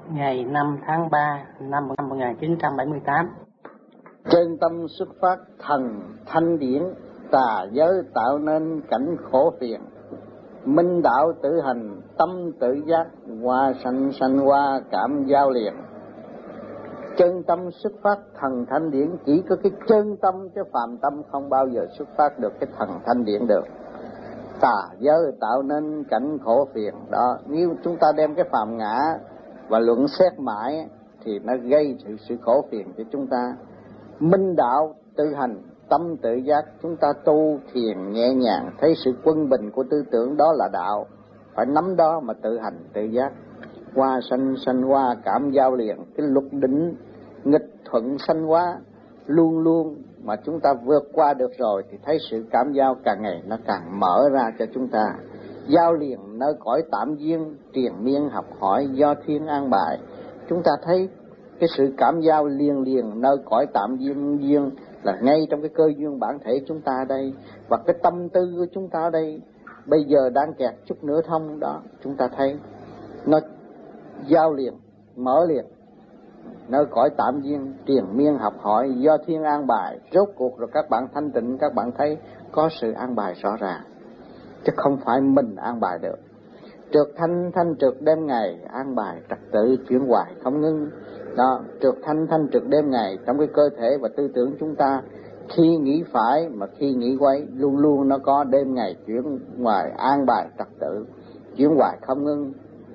ngày 5 tháng 3 năm 1978. Trên tâm xuất phát thần thanh điển, tà giới tạo nên cảnh khổ phiền. Minh đạo tự hành, tâm tự giác, hoa sanh sanh hoa cảm giao liền. Chân tâm xuất phát thần thanh điển, chỉ có cái chân tâm chứ phàm tâm không bao giờ xuất phát được cái thần thanh điển được. Tà giới tạo nên cảnh khổ phiền đó. Nếu chúng ta đem cái phàm ngã và luận xét mãi thì nó gây sự khổ phiền cho chúng ta. Minh đạo tự hành, tâm tự giác, chúng ta tu thiền nhẹ nhàng, thấy sự quân bình của tư tưởng, đó là đạo. Phải nắm đó mà tự hành tự giác. Hoa sanh sanh hoa cảm giao liền, cái luật định nghịch thuận sanh hóa luôn luôn mà chúng ta vượt qua được rồi thì thấy sự cảm giao càng ngày nó càng mở ra cho chúng ta. Giao liền nơi cõi tạm duyên, triền miên học hỏi do thiên an bài. Chúng ta thấy cái sự cảm giao liền nơi cõi tạm duyên là ngay trong cái cơ duyên bản thể chúng ta đây, và cái tâm tư của chúng ta đây bây giờ đang kẹt chút nữa thông đó, chúng ta thấy nó giao liền, mở liền nơi cõi tạm duyên, triền miên học hỏi do thiên an bài. Rốt cuộc rồi các bạn thanh tịnh, các bạn thấy có sự an bài rõ ràng, chứ không phải mình an bài được. Trượt thanh trượt đêm ngày, an bài trật tự chuyển hoài không ngưng. Đó, trượt thanh trượt đêm ngày trong cái cơ thể và tư tưởng chúng ta, khi nghĩ phải mà khi nghĩ quấy, luôn luôn nó có đêm ngày chuyển hoài, an bài trật tự chuyển hoài không ngưng.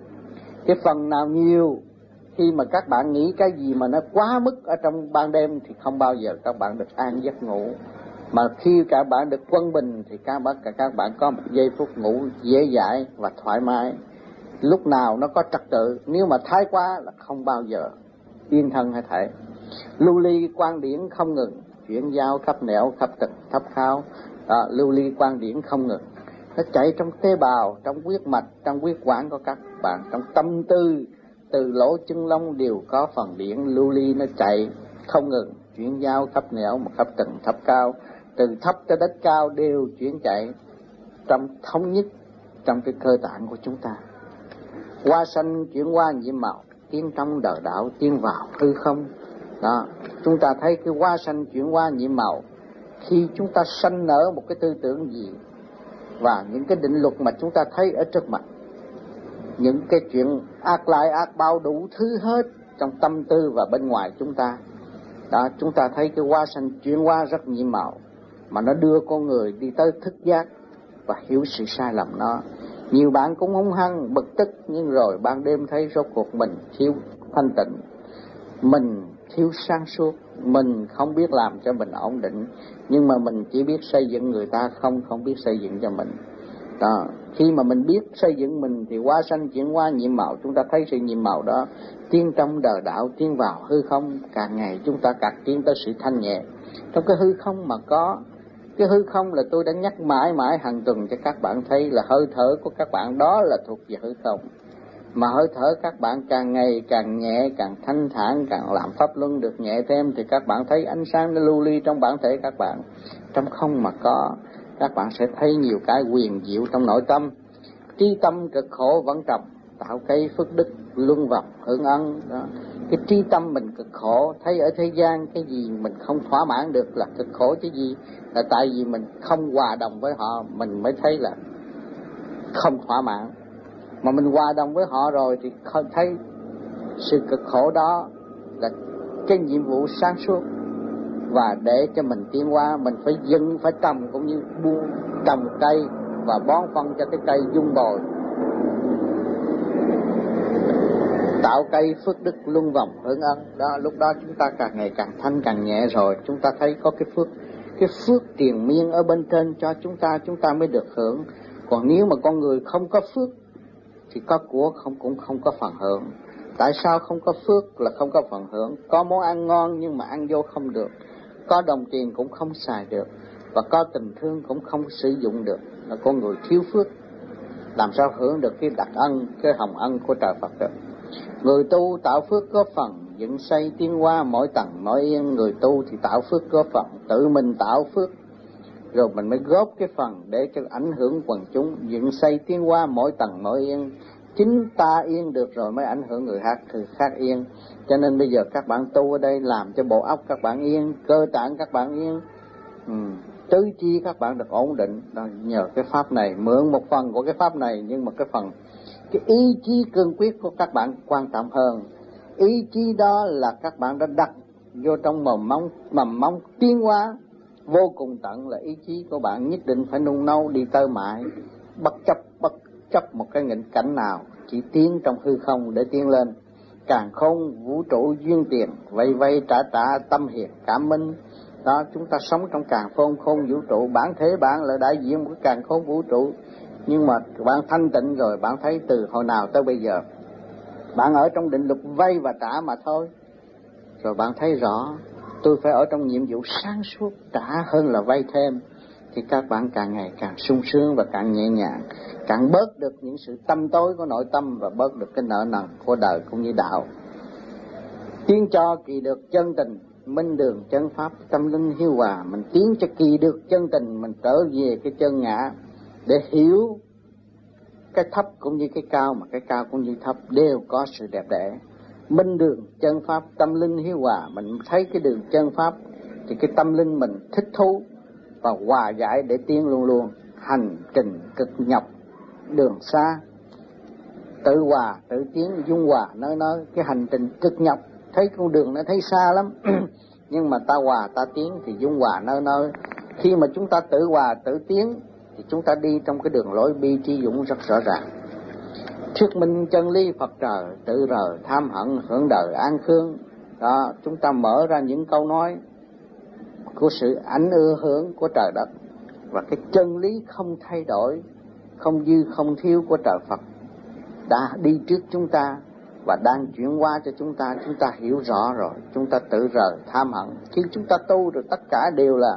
Cái phần nào nhiều, khi mà các bạn nghĩ cái gì mà nó quá mức ở trong ban đêm thì không bao giờ các bạn được an giấc ngủ. Mà khi các bạn được quân bình thì các bạn có một giây phút ngủ dễ dãi và thoải mái. Lúc nào nó có trật tự, nếu mà thái quá là không bao giờ yên thân hay thể. Lưu ly quan điển không ngừng, chuyển giao khắp nẻo khắp tầng khắp khao. Lưu ly quan điển không ngừng, nó chạy trong tế bào, trong huyết mạch, trong huyết quản của các bạn, trong tâm tư, từ lỗ chân lông đều có phần điển lưu ly nó chạy không ngừng, chuyển giao khắp nẻo một khắp tầng thấp cao, từ thấp tới đất cao đều chuyển chạy trong thống nhất trong cái cơ tạng của chúng ta. Hoa sanh chuyển hoa nhiệm màu, tiến trong đời đạo tiến vào hư không. Đó, chúng ta thấy cái hoa sanh chuyển hoa nhiệm màu, khi chúng ta sanh nở một cái tư tưởng gì và những cái định luật mà chúng ta thấy ở trước mặt, những cái chuyện ác lại ác bao đủ thứ hết trong tâm tư và bên ngoài chúng ta. Đó, chúng ta thấy cái hoa sanh chuyển hoa rất nhiệm màu, mà nó đưa con người đi tới thức giác và hiểu sự sai lầm nó. Nhiều bạn cũng hung hăng, bực tức, nhưng rồi ban đêm thấy rốt cuộc mình thiếu thanh tịnh, mình thiếu sáng suốt, mình không biết làm cho mình ổn định, nhưng mà mình chỉ biết xây dựng người ta, không biết xây dựng cho mình. Đó, khi mà mình biết xây dựng mình thì hoa sanh chuyển hoa nhiệm màu, chúng ta thấy sự nhiệm màu đó tiến trong đời đạo, tiến vào hư không. Càng ngày chúng ta càng tiến tới sự thanh nhẹ trong cái hư không mà có. Cái hư không là tôi đã nhắc mãi hàng tuần cho các bạn thấy là hơi thở của các bạn đó là thuộc về hư không. Mà hơi thở các bạn càng ngày càng nhẹ, càng thanh thản, càng làm pháp luân được nhẹ thêm thì các bạn thấy ánh sáng nó lưu ly trong bản thể các bạn. Trong không mà có, các bạn sẽ thấy nhiều cái quyền diệu trong nội tâm. Trí tâm cực khổ vẫn trầm, tạo cây phước đức luân vọng hưởng ân. Đó, cái trí tâm mình cực khổ, thấy ở thế gian cái gì mình không thỏa mãn được là cực khổ chứ gì. Là tại vì mình không hòa đồng với họ, mình mới thấy là không thỏa mãn. Mà mình hòa đồng với họ rồi thì thấy sự cực khổ đó là cái nhiệm vụ sáng suốt. Và để cho mình tiến hóa, mình phải dừng, phải trồng, cũng như buông trồng cây và bón phân cho cái cây dung bồi, tạo cây phước đức luân vòng hưởng ân. Đó, lúc đó chúng ta càng ngày càng thanh càng nhẹ rồi, chúng ta thấy có cái phước triền miên ở bên trên cho chúng ta mới được hưởng. Còn nếu mà con người không có phước thì có của cũng không có phần hưởng. Tại sao không có phước là không có phần hưởng? Có món ăn ngon nhưng mà ăn vô không được, có đồng tiền cũng không xài được, và có tình thương cũng không sử dụng được, là con người thiếu phước. Làm sao hưởng được cái đặc ân, cái hồng ân của trời Phật được? Người tu tạo phước có phần dựng xây tiến hóa mỗi tầng mỗi yên. Người tu thì tạo phước có phần tự mình tạo phước, rồi mình mới góp cái phần để cho ảnh hưởng quần chúng, dựng xây tiến hóa mỗi tầng mỗi yên. chính ta yên được rồi mới ảnh hưởng người khác yên. Cho nên bây giờ các bạn tu ở đây làm cho bộ óc các bạn yên, cơ tạng các bạn yên, tứ chi các bạn được ổn định. Nhờ cái pháp này, mượn một phần của cái pháp này, nhưng mà cái ý chí cương quyết của các bạn quan trọng hơn. Ý chí đó là các bạn đã đặt vô trong mầm móng tiến hóa vô cùng tận, là ý chí của bạn nhất định phải nung nấu đi tới mãi, bất chấp một cái nghịch cảnh nào, chỉ tiến trong hư không để tiến lên. Càn khôn vũ trụ duyên tiền, vây trả tâm hiền cảm minh. Đó, chúng ta sống trong càn khôn vũ trụ, bản thể bạn là đại diện của càn khôn vũ trụ. Nhưng mà bạn thanh tịnh rồi, bạn thấy từ hồi nào tới bây giờ bạn ở trong định luật vay và trả mà thôi. Rồi bạn thấy rõ tôi phải ở trong nhiệm vụ sáng suốt, trả hơn là vay thêm. Thì các bạn càng ngày càng sung sướng và càng nhẹ nhàng, càng bớt được những sự tâm tối của nội tâm và bớt được cái nợ nần của đời cũng như đạo. Tiến cho kỳ được chân tình, minh đường chân pháp, tâm linh hiếu hòa. Mình tiến cho kỳ được chân tình, mình trở về cái chân ngã để hiểu cái thấp cũng như cái cao, mà cái cao cũng như thấp đều có sự đẹp đẽ. Minh đường chân pháp, tâm linh hiếu hòa. Mình thấy cái đường chân pháp thì cái tâm linh mình thích thú và hòa giải để tiến luôn luôn. Hành trình cực nhọc đường xa, tự hòa tự tiến, dung hòa nơi cái hành trình cực nhọc. Thấy con đường nó thấy xa lắm nhưng mà ta hòa ta tiến thì dung hòa nơi. Khi mà chúng ta tự hòa tự tiến thì chúng ta đi trong cái đường lối bi trí dũng rất rõ ràng. Thuyết minh chân lý Phật trời, tự rờ tham hận hưởng đời an khương. Đó, chúng ta mở ra những câu nói của sự ảnh hưởng của trời đất, và cái chân lý không thay đổi, không dư không thiếu của trời Phật đã đi trước chúng ta và đang chuyển qua cho chúng ta hiểu rõ rồi, chúng ta tự rờ tham hận. Khi chúng ta tu rồi tất cả đều là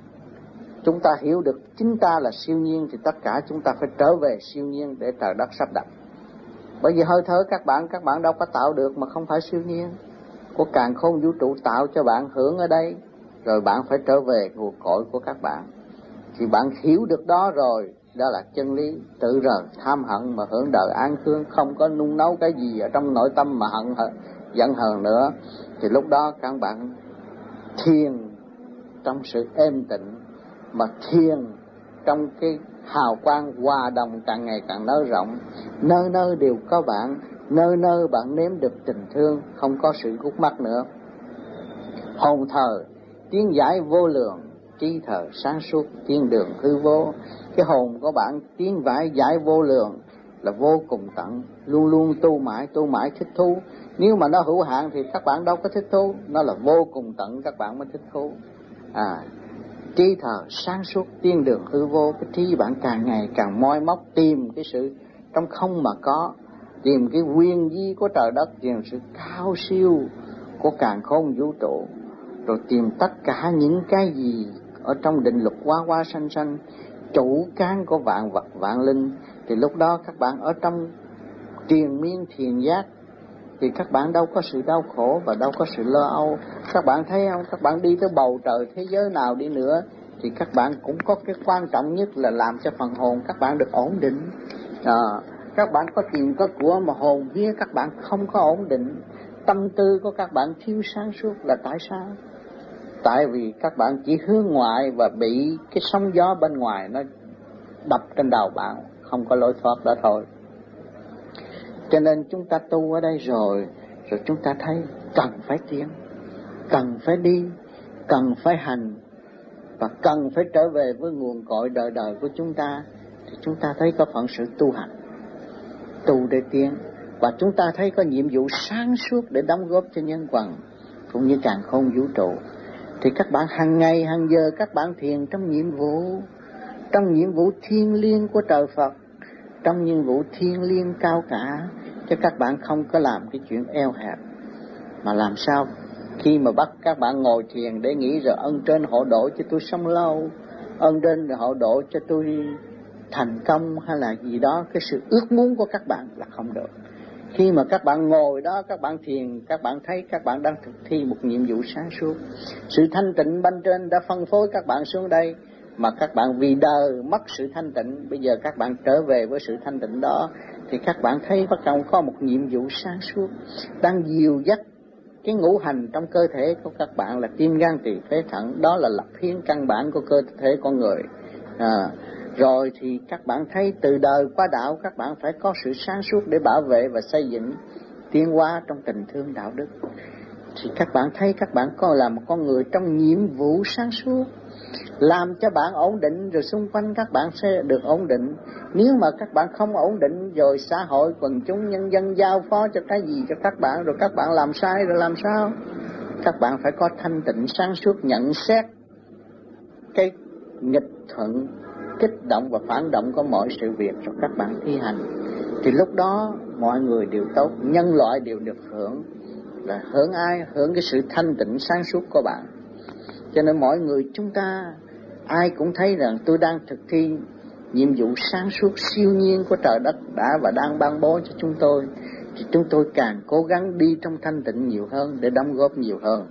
chúng ta hiểu được chính ta là siêu nhiên, thì tất cả chúng ta phải trở về siêu nhiên để trời đất sắp đặt. Bởi vì hơi thở các bạn đâu có tạo được mà không phải siêu nhiên của càn khôn vũ trụ tạo cho bạn hưởng ở đây, rồi bạn phải trở về nguồn cội của các bạn. Thì bạn hiểu được đó rồi, đó là chân lý. Tự rờ tham hận mà hưởng đời an khương, không có nung nấu cái gì ở trong nội tâm mà giận hờn nữa. Thì lúc đó các bạn thiền trong sự êm tĩnh, mà thiền trong cái hào quang hòa đồng càng ngày càng nới rộng. Nơi đều có bạn, nơi bạn nếm được tình thương, không có sự gút mắt nữa. Hồn thờ tiến giải vô lượng, trí thờ sáng suốt tiên đường hư vô. Cái hồn của bạn tiến giải vô lượng là vô cùng tận, luôn luôn tu mãi thích thú. Nếu mà nó hữu hạn thì các bạn đâu có thích thú, nó là vô cùng tận các bạn mới thích thú. Trí thờ sáng suốt tiên đường hư vô, cái trí bạn càng ngày càng moi móc tìm cái sự trong không mà có, tìm cái nguyên di của trời đất, tìm sự cao siêu của càn khôn vũ trụ, rồi tìm tất cả những cái gì ở trong định luật hoa sanh chủ cán của vạn vật vạn linh. Thì lúc đó các bạn ở trong triền miên thiền giác thì các bạn đâu có sự đau khổ và đâu có sự lo âu. Các bạn thấy không, các bạn đi tới bầu trời thế giới nào đi nữa thì các bạn cũng có cái quan trọng nhất là làm cho phần hồn các bạn được ổn định. Các bạn có tiền có của mà hồn vía các bạn không có ổn định, tâm tư của các bạn thiếu sáng suốt là tại sao? Tại vì các bạn chỉ hướng ngoại và bị cái sóng gió bên ngoài nó đập trên đầu bạn, không có lối thoát đó thôi. Cho nên chúng ta tu ở đây rồi chúng ta thấy cần phải tiến, cần phải đi, cần phải hành, và cần phải trở về với nguồn cội đời đời của chúng ta. Thì chúng ta thấy có phận sự tu hành, tu để tiến, và chúng ta thấy có nhiệm vụ sáng suốt để đóng góp cho nhân quần cũng như càn khôn vũ trụ. Thì các bạn hàng ngày hàng giờ các bạn thiền trong nhiệm vụ thiêng liêng của trời Phật, trong nhiệm vụ thiêng liêng cao cả, chứ các bạn không có làm cái chuyện eo hẹp. Mà làm sao khi mà bắt các bạn ngồi thiền để nghĩ rồi ân trên hộ độ cho tôi sống lâu, ân trên hộ độ cho tôi thành công hay là gì đó, cái sự ước muốn của các bạn là không được. Khi mà các bạn ngồi đó, các bạn thiền, các bạn thấy các bạn đang thực thi một nhiệm vụ sáng suốt. Sự thanh tịnh bên trên đã phân phối các bạn xuống đây mà các bạn vì đời mất sự thanh tịnh, bây giờ các bạn trở về với sự thanh tịnh đó, thì các bạn thấy bắt đầu có một nhiệm vụ sáng suốt đang dìu dắt cái ngũ hành trong cơ thể của các bạn là tim gan tỳ phế thận, đó là lập hiến căn bản của cơ thể con người. Rồi thì các bạn thấy từ đời qua đạo các bạn phải có sự sáng suốt để bảo vệ và xây dựng tiến hóa trong tình thương đạo đức. Thì các bạn thấy các bạn có là một con người trong nhiệm vụ sáng suốt, làm cho bạn ổn định, rồi xung quanh các bạn sẽ được ổn định. Nếu mà các bạn không ổn định, rồi xã hội, quần chúng, nhân dân giao phó cho cái gì cho các bạn, rồi các bạn làm sai rồi làm sao? Các bạn phải có thanh tịnh sáng suốt, nhận xét cái nghịch thuận, kích động và phản động của mọi sự việc rồi các bạn thi hành. Thì lúc đó mọi người đều tốt, nhân loại đều được hưởng. Là hưởng ai? Hưởng cái sự thanh tịnh sáng suốt của bạn. Cho nên mọi người chúng ta ai cũng thấy rằng tôi đang thực thi nhiệm vụ sáng suốt siêu nhiên của trời đất đã và đang ban bố cho chúng tôi, thì chúng tôi càng cố gắng đi trong thanh tịnh nhiều hơn để đóng góp nhiều hơn.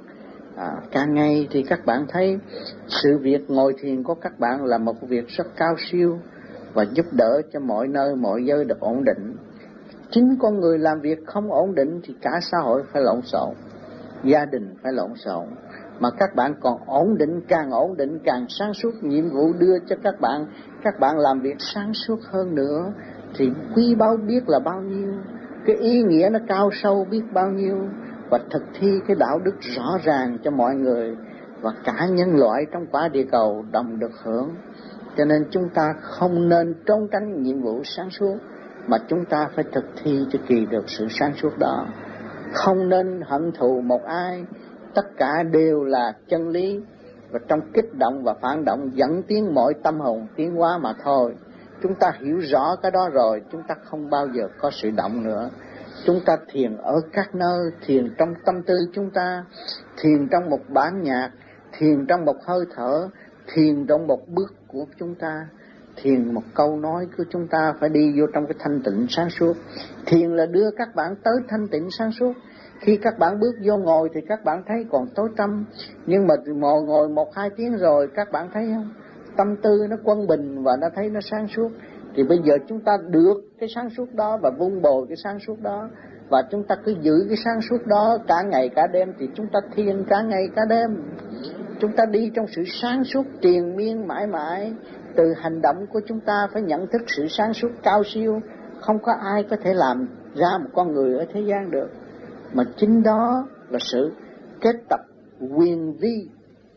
Càng ngày thì các bạn thấy sự việc ngồi thiền của các bạn là một việc rất cao siêu và giúp đỡ cho mọi nơi mọi giới được ổn định. Chính con người làm việc không ổn định thì cả xã hội phải lộn xộn, gia đình phải lộn xộn, mà các bạn còn ổn định, càng sáng suốt, nhiệm vụ đưa cho các bạn làm việc sáng suốt hơn nữa thì quý báu biết là bao nhiêu, cái ý nghĩa nó cao sâu biết bao nhiêu, và thực thi cái đạo đức rõ ràng cho mọi người và cả nhân loại trong quả địa cầu đồng được hưởng. Cho nên chúng ta không nên trốn tránh nhiệm vụ sáng suốt, mà chúng ta phải thực thi cho kỳ được sự sáng suốt đó. Không nên hận thù một ai, tất cả đều là chân lý, và trong kích động và phản động dẫn tiến mọi tâm hồn tiến hóa mà thôi. Chúng ta hiểu rõ cái đó rồi, chúng ta không bao giờ có sự động nữa. Chúng ta thiền ở các nơi, thiền trong tâm tư chúng ta, thiền trong một bản nhạc, thiền trong một hơi thở, thiền trong một bước của chúng ta, thiền một câu nói của chúng ta phải đi vô trong cái thanh tịnh sáng suốt. Thiền là đưa các bạn tới thanh tịnh sáng suốt. Khi các bạn bước vô ngồi thì các bạn thấy còn tối tăm, nhưng mà ngồi 1-2 tiếng rồi các bạn thấy không? Tâm tư nó quân bình và nó thấy nó sáng suốt. Thì bây giờ chúng ta được cái sáng suốt đó và vun bồi cái sáng suốt đó, và chúng ta cứ giữ cái sáng suốt đó cả ngày cả đêm, thì chúng ta thiền cả ngày cả đêm. Chúng ta đi trong sự sáng suốt triền miên mãi mãi. Từ hành động của chúng ta phải nhận thức sự sáng suốt cao siêu. Không có ai có thể làm ra một con người ở thế gian được, mà chính đó là sự kết tập quyền vi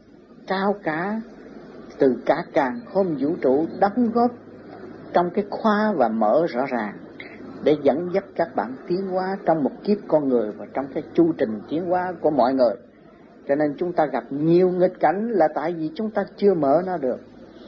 cao cả từ cả càn khôn vũ trụ đóng góp trong cái khóa và mở rõ ràng để dẫn dắt các bạn tiến hóa trong một kiếp con người và trong cái chu trình tiến hóa của mọi người. Cho nên chúng ta gặp nhiều nghịch cảnh là tại vì chúng ta chưa mở nó được.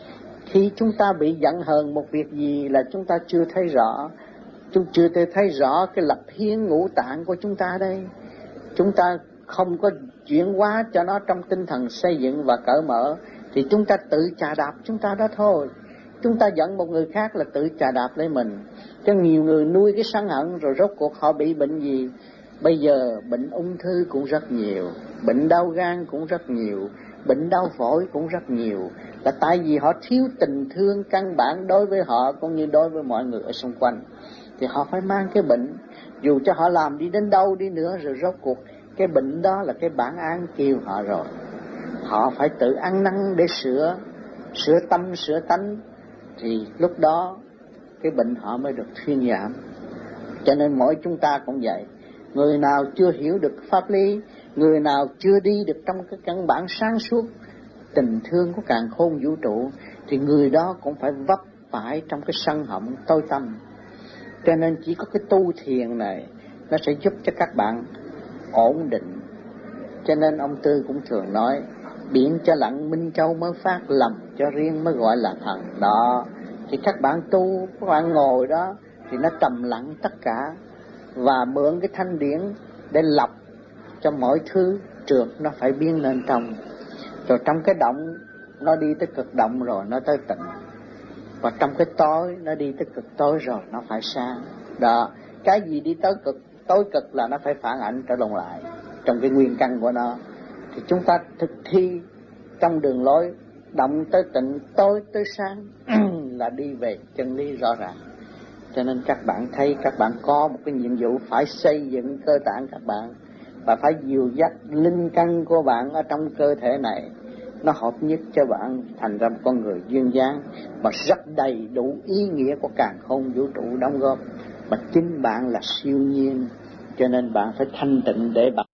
Khi chúng ta bị giận hờn một việc gì là chúng ta chưa thấy rõ. Chúng chưa thấy rõ cái lập hiến ngũ tạng của chúng ta đây. Chúng ta không có chuyển hóa cho nó trong tinh thần xây dựng và cởi mở, thì chúng ta tự chà đạp chúng ta đó thôi. Chúng ta giận một người khác là tự chà đạp lấy mình. Cho nhiều người nuôi cái sân hận rồi rốt cuộc họ bị bệnh gì? Bây giờ bệnh ung thư cũng rất nhiều, bệnh đau gan cũng rất nhiều, bệnh đau phổi cũng rất nhiều, là tại vì họ thiếu tình thương căn bản đối với họ cũng như đối với mọi người ở xung quanh. Thì họ phải mang cái bệnh, dù cho họ làm đi đến đâu đi nữa, rồi rốt cuộc cái bệnh đó là cái bản án kêu họ rồi. Họ phải tự ăn năn để sửa tâm sửa tánh, thì lúc đó cái bệnh họ mới được thuyên giảm. Cho nên mỗi chúng ta cũng vậy. Người nào chưa hiểu được pháp lý, người nào chưa đi được trong cái căn bản sáng suốt tình thương của càn khôn vũ trụ, thì người đó cũng phải vấp phải trong cái sân hận tối tăm. Cho nên chỉ có cái tu thiền này nó sẽ giúp cho các bạn ổn định. Cho nên ông Tư cũng thường nói, biển cho lặng Minh Châu mới phát, lầm cho riêng mới gọi là thần. Đó, thì các bạn tu, các bạn ngồi đó thì nó trầm lặng tất cả, và mượn cái thanh điển để lọc cho mọi thứ trượt nó phải biến lên trong. Rồi trong cái động nó đi tới cực động rồi nó tới tịnh, và trong cái tối nó đi tới cực tối rồi nó phải sáng. Đó, cái gì đi tới cực tối cực là nó phải phản ảnh trở lộn lại trong cái nguyên căn của nó. Thì chúng ta thực thi trong đường lối động tới tịnh, tối tới sáng là đi về chân lý rõ ràng. Cho nên các bạn thấy các bạn có một cái nhiệm vụ phải xây dựng cơ tạng các bạn, và phải dìu dắt linh căn của bạn ở trong cơ thể này, nó hợp nhất cho bạn thành ra một con người duyên dáng mà rất đầy đủ ý nghĩa của càn khôn vũ trụ đóng góp. Mà chính bạn là siêu nhiên, cho nên bạn phải thanh tịnh để bạn